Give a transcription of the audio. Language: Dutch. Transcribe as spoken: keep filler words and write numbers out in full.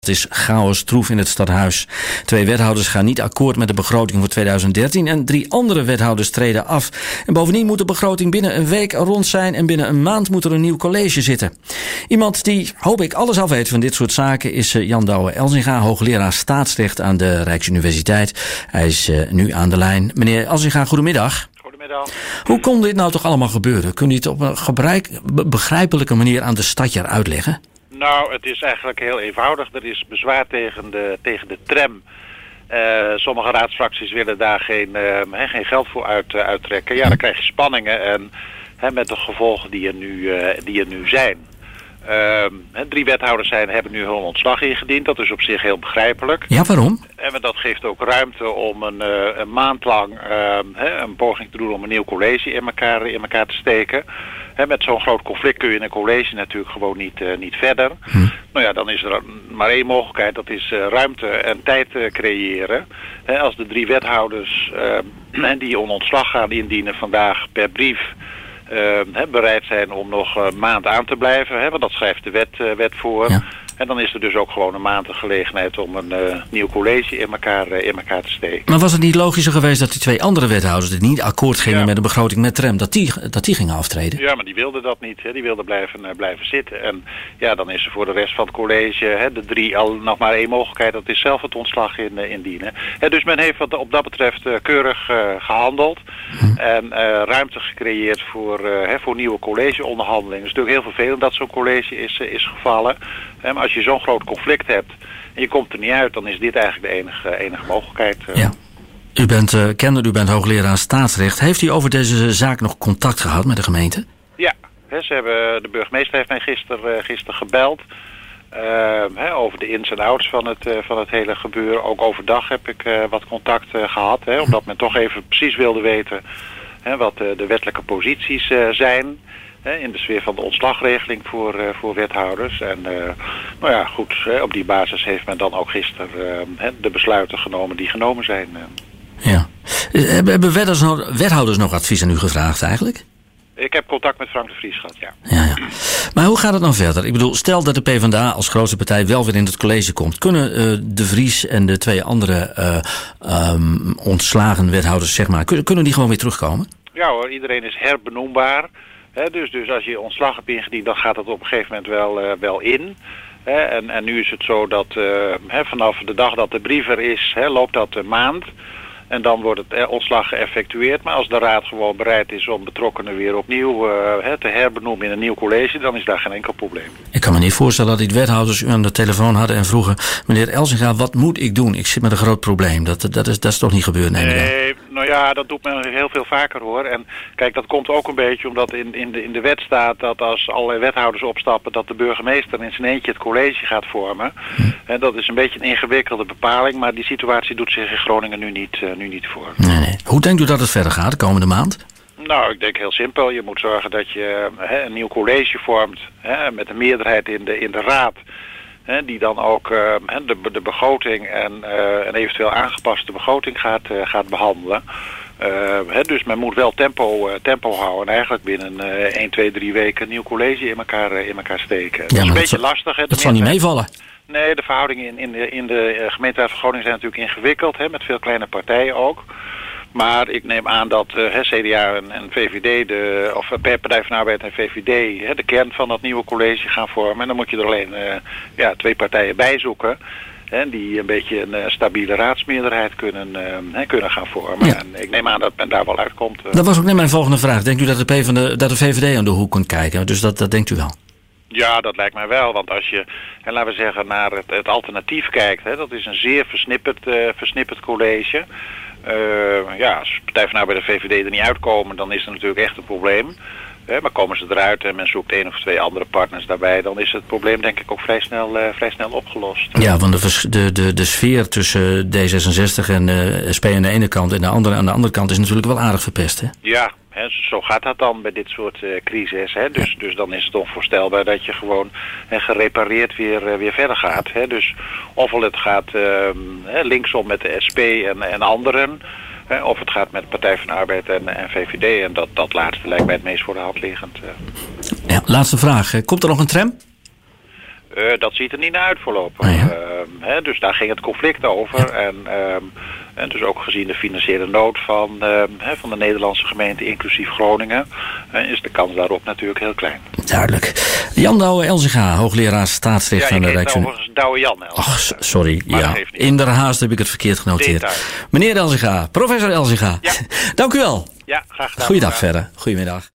Het is chaos troef in het stadhuis. Twee wethouders gaan niet akkoord met de begroting voor tweeduizend dertien... en drie andere wethouders treden af. En bovendien moet de begroting binnen een week rond zijn... en binnen een maand moet er een nieuw college zitten. Iemand die, hoop ik, alles al weet van dit soort zaken... is Jan Douwe-Elzinga, hoogleraar staatsrecht aan de Rijksuniversiteit. Hij is uh, nu aan de lijn. Meneer Elzinga, goedemiddag. Goedemiddag. Hoe kon dit nou toch allemaal gebeuren? Kunt u het op een gebruik, begrijpelijke manier aan de stadjaar uitleggen? Nou, het is eigenlijk heel eenvoudig. Er is bezwaar tegen de, tegen de tram. Uh, sommige raadsfracties willen daar geen, uh, he, geen geld voor uit, uh, uittrekken. Ja, dan krijg je spanningen en he, met de gevolgen die er nu, uh, die er nu zijn. Uh, he, drie wethouders zijn, hebben nu hun ontslag ingediend. Dat is op zich heel begrijpelijk. Ja, waarom? En dat geeft ook ruimte om een, uh, een maand lang uh, he, een poging te doen om een nieuw college in elkaar, in elkaar te steken. He, met zo'n groot conflict kun je in een college natuurlijk gewoon niet, uh, niet verder. Hm. Nou ja, dan is er maar één mogelijkheid. Dat is uh, ruimte en tijd uh, creëren. He, als de drie wethouders uh, die een ontslag gaan indienen vandaag per brief... Uh, he, bereid zijn om nog een maand aan te blijven. He, want dat schrijft de wet, uh, wet voor. Ja. En dan is er dus ook gewoon een maand de gelegenheid om een uh, nieuw college in elkaar, uh, in elkaar te steken. Maar was het niet logischer geweest dat die twee andere wethouders... die niet akkoord gingen ja. met de begroting met tram... dat die, dat die gingen aftreden? Ja, maar die wilden dat niet. Hè. Die wilden blijven, uh, blijven zitten. En ja, dan is er voor de rest van het college... Hè, de drie al nog maar één mogelijkheid. Dat is zelf het ontslag in, uh, indienen. Hè, dus men heeft wat op dat betreft uh, keurig uh, gehandeld. Hm. En uh, ruimte gecreëerd voor, uh, hè, voor nieuwe collegeonderhandelingen. Het is natuurlijk heel vervelend dat zo'n college is, uh, is gevallen... Maar als je zo'n groot conflict hebt en je komt er niet uit... dan is dit eigenlijk de enige, enige mogelijkheid. Ja. U bent uh, kenner, u bent hoogleraar staatsrecht. Heeft u over deze zaak nog contact gehad met de gemeente? Ja, hè, ze hebben, de burgemeester heeft mij gisteren uh, gister gebeld... Uh, hè, over de ins en outs van het, uh, van het hele gebeuren. Ook overdag heb ik uh, wat contact uh, gehad... Hè, omdat men toch even precies wilde weten... Hè, wat uh, de wettelijke posities uh, zijn... in de sfeer van de ontslagregeling voor, uh, voor wethouders. En uh, nou ja, goed, hè, op die basis heeft men dan ook gisteren uh, de besluiten genomen die genomen zijn. Uh. Ja. Hebben wethouders nog, wethouders nog advies aan u gevraagd eigenlijk? Ik heb contact met Frank de Vries gehad, ja. ja, ja. Maar hoe gaat het nou verder? Ik bedoel, stel dat de PvdA als grootste partij wel weer in het college komt. Kunnen uh, de Vries en de twee andere uh, um, ontslagen wethouders, zeg maar, kunnen, kunnen die gewoon weer terugkomen? Ja hoor, iedereen is herbenoembaar. He, dus, dus als je ontslag hebt ingediend, dan gaat dat op een gegeven moment wel, uh, wel in. He, en, en nu is het zo dat uh, he, vanaf de dag dat de brief er is, he, loopt dat een maand. En dan wordt het ontslag geëffectueerd. Maar als de raad gewoon bereid is om betrokkenen weer opnieuw uh, he, te herbenoemen in een nieuw college, dan is daar geen enkel probleem. Ik kan me niet voorstellen dat die wethouders u aan de telefoon hadden en vroegen... meneer Elzinga, wat moet ik doen? Ik zit met een groot probleem. Dat, dat, is, dat is toch niet gebeurd? Nee, nee, nou ja, dat doet men heel veel vaker hoor. En kijk, dat komt ook een beetje omdat in, in, de, in de wet staat dat als allerlei wethouders opstappen... dat de burgemeester in zijn eentje het college gaat vormen. Hm. En dat is een beetje een ingewikkelde bepaling... maar die situatie doet zich in Groningen nu niet... Uh, nu niet voor. Nee, nee. Hoe denkt u dat het verder gaat de komende maand? Nou, ik denk heel simpel. Je moet zorgen dat je hè, een nieuw college vormt... Hè, met een meerderheid in de, in de raad... Hè, die dan ook uh, de, de begroting en uh, een eventueel aangepaste begroting gaat, uh, gaat behandelen. Uh, hè, dus men moet wel tempo, uh, tempo houden... en eigenlijk binnen uh, één, twee, drie weken een nieuw college in elkaar, uh, in elkaar steken. Dat ja, is een beetje zal, lastig. Hè, dat zal niet meevallen. Nee, de verhoudingen in, in de, in de gemeenteraad van Groningen zijn natuurlijk ingewikkeld, hè, met veel kleine partijen ook. Maar ik neem aan dat uh, C D A en, en V V D, de, of per Partij van de Arbeid en V V D, hè, de kern van dat nieuwe college gaan vormen. En dan moet je er alleen uh, ja, twee partijen bij zoeken, hè, die een beetje een uh, stabiele raadsmeerderheid kunnen, uh, hè, kunnen gaan vormen. Ja. En ik neem aan dat men daar wel uitkomt. Uh. Dat was ook net mijn volgende vraag. Denkt u dat de, P van de, dat de V V D aan de hoek kunt kijken? Dus dat, dat denkt u wel? Ja, dat lijkt mij wel. Want als je, en laten we zeggen, naar het, het alternatief kijkt... Hè, dat is een zeer versnipperd, uh, versnipperd college. Uh, ja, als Partij van de Arbeid en V V D er niet uitkomen... dan is er natuurlijk echt een probleem. Hè, maar komen ze eruit en men zoekt één of twee andere partners daarbij... dan is het probleem denk ik ook vrij snel, uh, vrij snel opgelost. Ja, want de, de, de, de sfeer tussen D zesenzestig en uh, S P aan de ene kant... en de andere, aan de andere kant is natuurlijk wel aardig verpest, hè? Ja. He, zo gaat dat dan bij dit soort uh, crisis. Hè? Dus, dus dan is het onvoorstelbaar dat je gewoon he, gerepareerd weer, uh, weer verder gaat. Hè? Dus ofwel het gaat uh, he, linksom met de S P en, en anderen... Hè, of het gaat met Partij van de Arbeid en, en V V D. En dat, dat laatste lijkt mij het meest voor de hand liggend. Uh. Ja, laatste vraag. Komt er nog een tram? Uh, dat ziet er niet naar uit voorlopig. Oh ja. uh, hè, dus daar ging het conflict over. Ja. En, um, en dus ook gezien de financiële nood van, uh, hè, van de Nederlandse gemeente, inclusief Groningen, uh, is de kans daarop natuurlijk heel klein. Duidelijk. Jan Douwe Elzinga, hoogleraar staatsrecht ja, aan de Rijksuniversiteit. overigens Douwe Jan Elzinga. Ach, sorry. Maar ja. In de haast heb ik het verkeerd genoteerd. Detail. Meneer Elzinga, professor Elzinga. Ja. Dank u wel. Ja, graag gedaan. Goeiedag verder. Goedemiddag.